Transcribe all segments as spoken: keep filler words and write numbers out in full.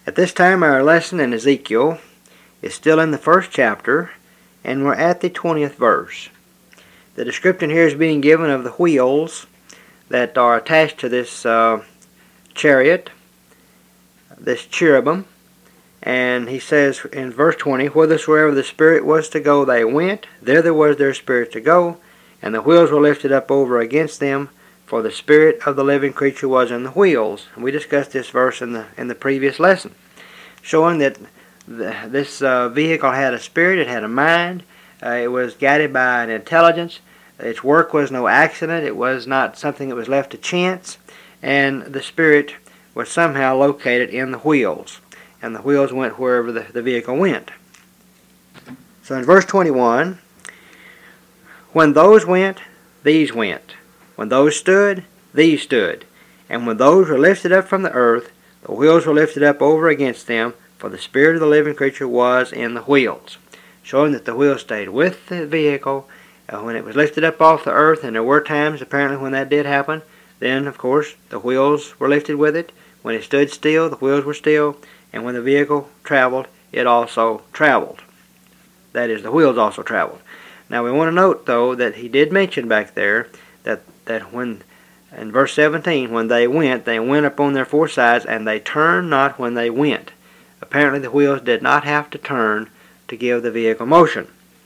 At this time, our lesson in Ezekiel is still in the first chapter, and we're at the twentieth verse. The description here is being given of the wheels that are attached to this uh, chariot, this cherubim, and he says in verse twenty, "Whithersoever the Spirit was to go, they went, thither was their spirit to go, and the wheels were lifted up over against them, for the spirit of the living creature was in the wheels." And we discussed this verse in the in the previous lesson, showing that the, this uh, vehicle had a spirit, it had a mind, uh, it was guided by an intelligence. Its work was no accident, it was not something that was left to chance, and the spirit was somehow located in the wheels, and the wheels went wherever the, the vehicle went. So in verse twenty-one, "When those went, these went. When those stood, these stood. And when those were lifted up from the earth, the wheels were lifted up over against them, for the spirit of the living creature was in the wheels." Showing that the wheels stayed with the vehicle uh, when it was lifted up off the earth, and there were times apparently when that did happen. Then, of course, the wheels were lifted with it. When it stood still, the wheels were still, and when the vehicle traveled, it also traveled. That is, the wheels also traveled. Now we want to note, though, that he did mention back there that, that when, in verse seventeen, when they went, they went upon their four sides, and they turned not when they went. Apparently the wheels did not have to turn to give the vehicle motion.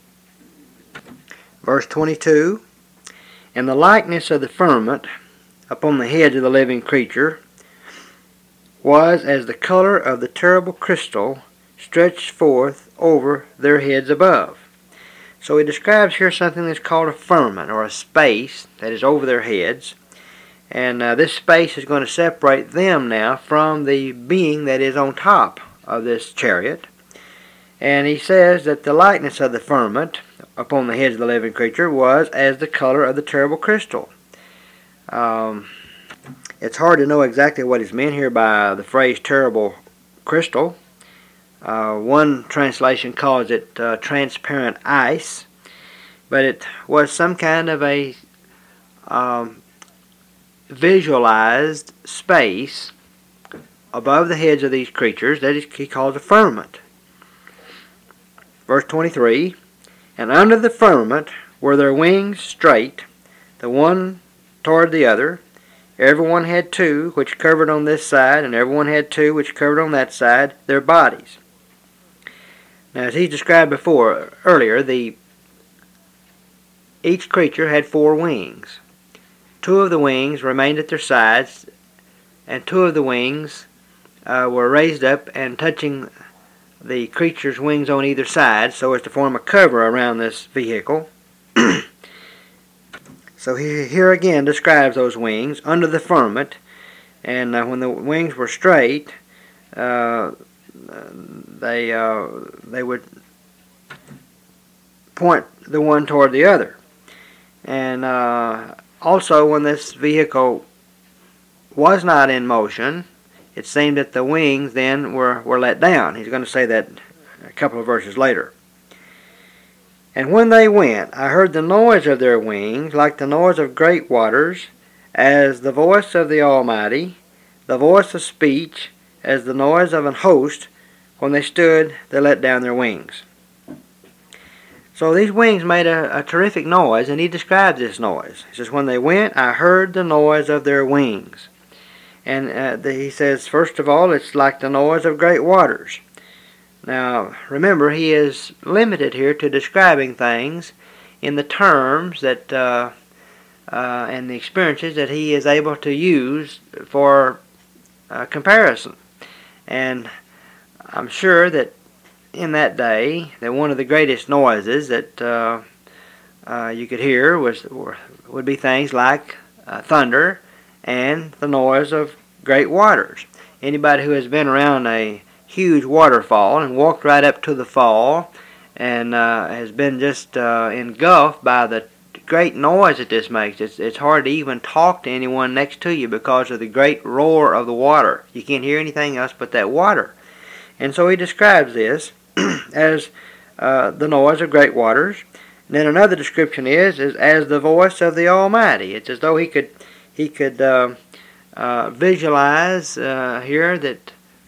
Verse twenty-two, "And the likeness of the firmament upon the heads of the living creature was as the color of the terrible crystal stretched forth over their heads above." So he describes here something that's called a firmament, or a space that is over their heads. And uh, this space is going to separate them now from the being that is on top of this chariot. And he says that the likeness of the firmament upon the heads of the living creature was as the color of the terrible crystal. Um, it's hard to know exactly what is meant here by the phrase terrible crystal. Uh, one translation calls it uh, transparent ice, but it was some kind of a um, visualized space above the heads of these creatures that he calls a firmament. Verse twenty-three, "And under the firmament were their wings straight, the one toward the other. Every one had two, which covered on this side, and every one had two, which covered on that side, their bodies." Now, as he described before, earlier, the each creature had four wings. Two of the wings remained at their sides, and two of the wings uh, were raised up and touching the creature's wings on either side, so as to form a cover around this vehicle. So he here again describes those wings under the firmament, and uh, when the wings were straight, uh, they uh, they would point the one toward the other. And uh, also, when this vehicle was not in motion, it seemed that the wings then were, were let down. He's going to say that a couple of verses later. "And when they went, I heard the noise of their wings like the noise of great waters, as the voice of the Almighty, the voice of speech, as the noise of an host. When they stood, they let down their wings." So these wings made a, a terrific noise, and he describes this noise. He says, "When they went, I heard the noise of their wings." And uh, the, he says, first of all, it's like the noise of great waters. Now, remember, he is limited here to describing things in the terms that uh, uh, and the experiences that he is able to use for uh, comparison. And I'm sure that in that day, that one of the greatest noises that uh, uh, you could hear was would be things like uh, thunder and the noise of great waters. Anybody who has been around a huge waterfall and walked right up to the fall and uh, has been just uh, engulfed by the great noise that this makes. It's, it's hard to even talk to anyone next to you because of the great roar of the water. You can't hear anything else but that water. And so he describes this as uh, the noise of great waters. And then another description is, is as the voice of the Almighty. It's as though he could he could uh, uh, visualize uh, here that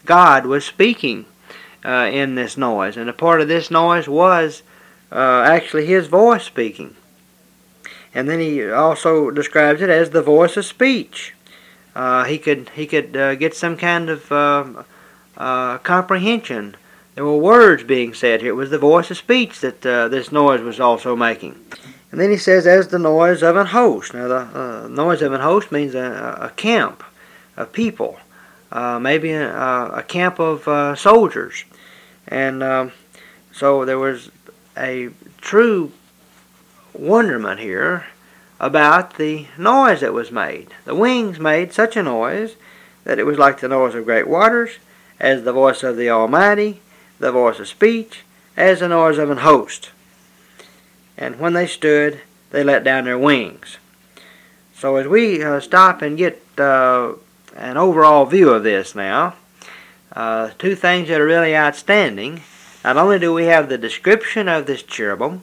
God was speaking uh, in this noise, and a part of this noise was uh, actually His voice speaking. And then He also describes it as the voice of speech. Uh, he could he could uh, get some kind of uh, uh, comprehension. There were words being said here. It was the voice of speech that uh, this noise was also making. And then he says, as the noise of an host. Now, the uh, noise of an host means a, a camp of people, uh, maybe a, a camp of uh, soldiers. And um, so there was a true wonderment here about the noise that was made. The wings made such a noise that it was like the noise of great waters, as the voice of the Almighty, the voice of speech, as the noise of an host. And when they stood, they let down their wings. So as we uh, stop and get uh, an overall view of this now, uh, two things that are really outstanding. Not only do we have the description of this cherubim,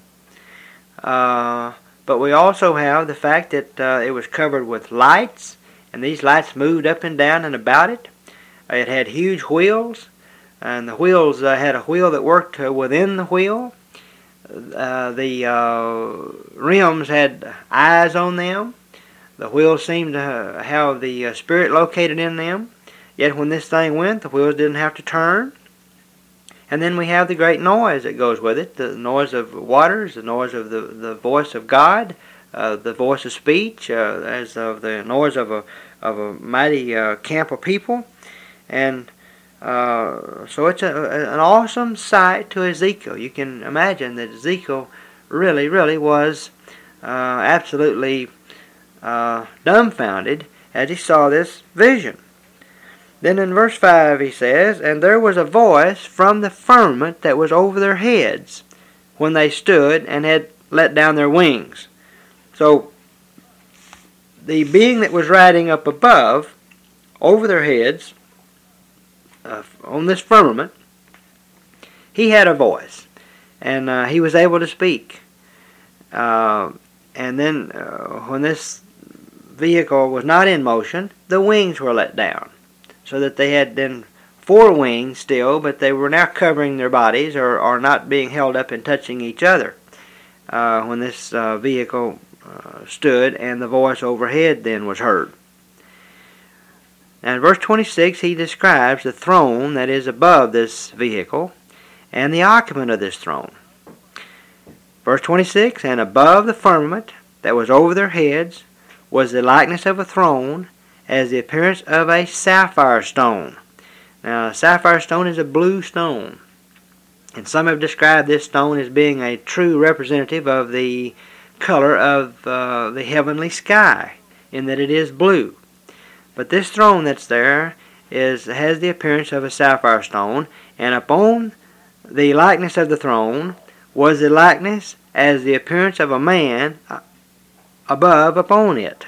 uh, but we also have the fact that uh, it was covered with lights, and these lights moved up and down and about it. It had huge wheels, and the wheels uh, had a wheel that worked uh, within the wheel. Uh, the uh, rims had eyes on them. The wheels seemed to have the uh, spirit located in them. Yet when this thing went, the wheels didn't have to turn. And then we have the great noise that goes with it, the noise of waters, the noise of the, the voice of God, uh, the voice of speech, uh, as of the noise of a of a mighty uh, camp of people. And uh, so it's a, a, an awesome sight to Ezekiel. You can imagine that Ezekiel really, really was uh, absolutely uh, dumbfounded as he saw this vision. Then in verse five he says, and there was a voice from the firmament that was over their heads when they stood and had let down their wings. So the being that was riding up above, over their heads, uh, on this firmament, he had a voice, and uh, he was able to speak. Uh, and then uh, when this vehicle was not in motion, the wings were let down, so that they had then four wings still, but they were now covering their bodies, or, or not being held up and touching each other uh, when this uh, vehicle uh, stood, and the voice overhead then was heard. Now in verse twenty-six he describes the throne that is above this vehicle and the occupant of this throne. Verse twenty-six, and above the firmament that was over their heads was the likeness of a throne, as the appearance of a sapphire stone. Now, a sapphire stone is a blue stone, and some have described this stone as being a true representative of the color of uh, the heavenly sky, in that it is blue. But this throne that's there is has the appearance of a sapphire stone, and upon the likeness of the throne was the likeness as the appearance of a man above upon it.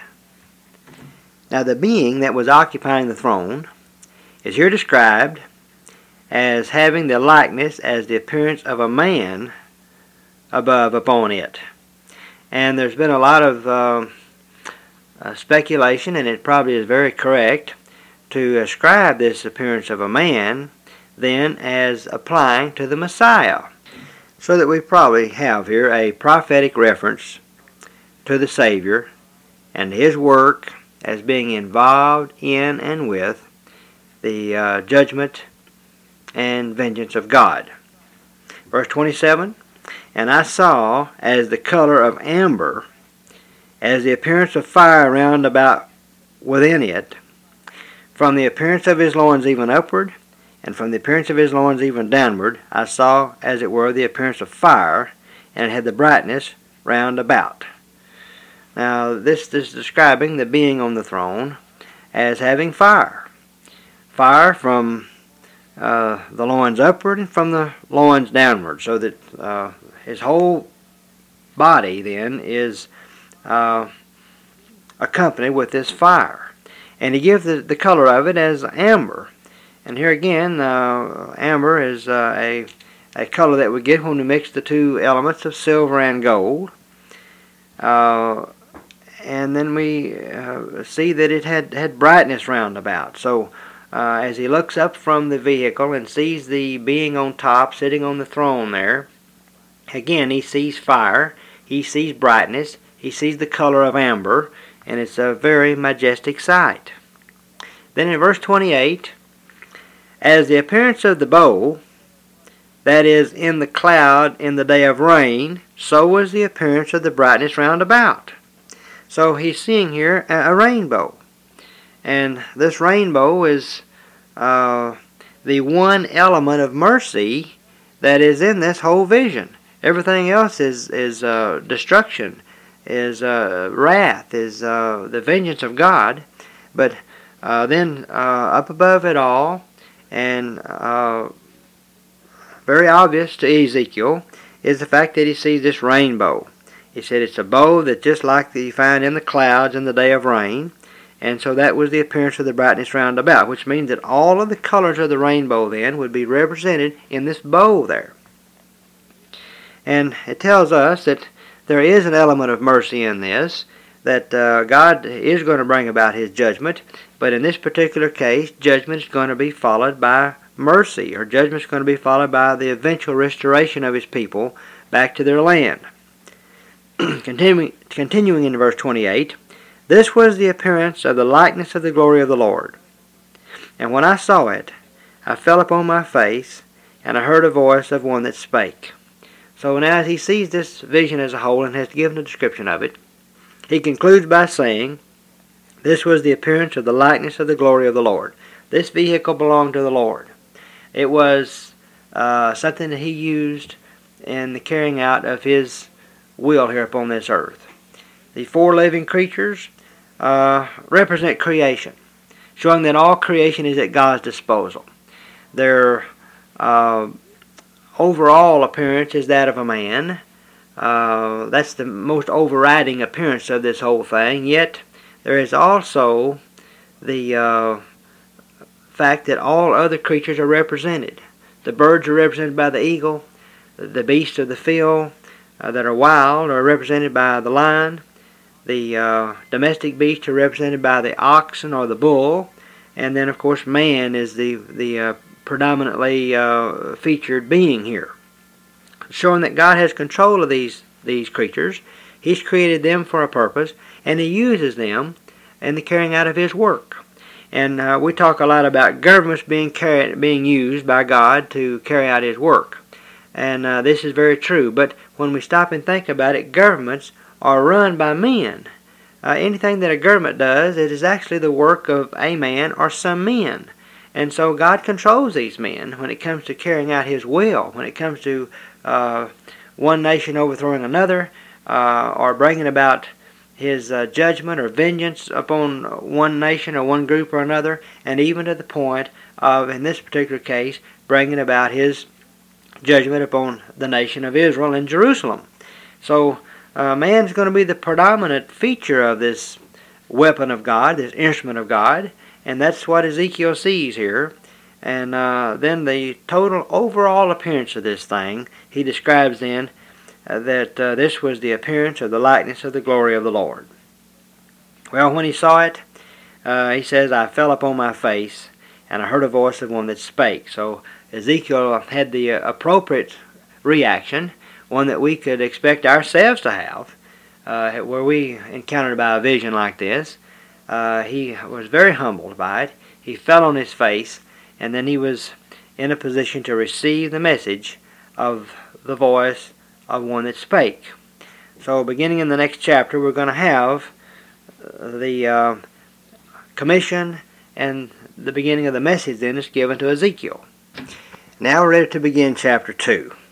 Now the being that was occupying the throne is here described as having the likeness as the appearance of a man above upon it. And there's been a lot of uh, uh, speculation, and it probably is very correct, to ascribe this appearance of a man then as applying to the Messiah. So that we probably have here a prophetic reference to the Savior and his work as being involved in and with the uh, judgment and vengeance of God. Verse twenty-seven, and I saw as the color of amber, as the appearance of fire round about within it, from the appearance of his loins even upward, and from the appearance of his loins even downward, I saw as it were the appearance of fire, and it had the brightness round about. Now this is describing the being on the throne as having fire. Fire from uh, the loins upward and from the loins downward, so that uh, his whole body then is uh, accompanied with this fire. And he gives the, the color of it as amber. And here again, uh, amber is uh, a, a color that we get when we mix the two elements of silver and gold. Uh, and then we uh, see that it had, had brightness round about. So uh, as he looks up from the vehicle and sees the being on top sitting on the throne there, again he sees fire, he sees brightness, he sees the color of amber, and it's a very majestic sight. Then in verse twenty-eight, as the appearance of the bow, that is, in the cloud in the day of rain, so was the appearance of the brightness round about. So he's seeing here a, a rainbow. And this rainbow is uh, the one element of mercy that is in this whole vision. Everything else is, is uh, destruction, is uh, wrath, is uh, the vengeance of God. But uh, then uh, up above it all, and uh, very obvious to Ezekiel, is the fact that he sees this rainbow. He said it's a bow that's just like the you find in the clouds in the day of rain. And so that was the appearance of the brightness round about, which means that all of the colors of the rainbow then would be represented in this bow there. And it tells us that there is an element of mercy in this, that uh, God is going to bring about his judgment, but in this particular case, judgment is going to be followed by mercy, or judgment is going to be followed by the eventual restoration of his people back to their land. Continuing, continuing in verse twenty-eight, this was the appearance of the likeness of the glory of the Lord. And when I saw it, I fell upon my face, and I heard a voice of one that spake. So now as he sees this vision as a whole and has given a description of it, he concludes by saying, this was the appearance of the likeness of the glory of the Lord. This vehicle belonged to the Lord. It was uh, something that he used in the carrying out of his will here upon this earth. The four living creatures uh, represent creation, showing that all creation is at God's disposal. Their uh, overall appearance is that of a man. Uh, that's the most overriding appearance of this whole thing. Yet there is also the uh, fact that all other creatures are represented. The birds are represented by the eagle. The beasts of the field uh, that are wild are represented by the lion. The uh, domestic beasts are represented by the oxen or the bull. And then, of course, man is the, the uh, predominantly uh, featured being here, showing that God has control of these, these creatures. He's created them for a purpose, and he uses them in the carrying out of his work. And uh, we talk a lot about governments being carried, being used by God to carry out his work. And uh, this is very true. But when we stop and think about it, governments are run by men. Uh, anything that a government does, it is actually the work of a man or some men. And so God controls these men when it comes to carrying out his will, when it comes to uh, one nation overthrowing another, uh, or bringing about his uh, judgment or vengeance upon one nation or one group or another, and even to the point of, in this particular case, bringing about his judgment upon the nation of Israel and Jerusalem. So uh, man's going to be the predominant feature of this weapon of God, this instrument of God, and that's what Ezekiel sees here. And uh, then the total overall appearance of this thing, he describes then uh, that uh, this was the appearance of the likeness of the glory of the Lord. Well, when he saw it, uh, he says, I fell upon my face, and I heard a voice of one that spake. So Ezekiel had the uh, appropriate reaction, one that we could expect ourselves to have, uh, where we encountered by a vision like this. Uh, he was very humbled by it. He fell on his face, and then he was in a position to receive the message of the voice of one that spake. So beginning in the next chapter, we're going to have the uh, commission and the beginning of the message then is given to Ezekiel. Now we're ready to begin chapter two.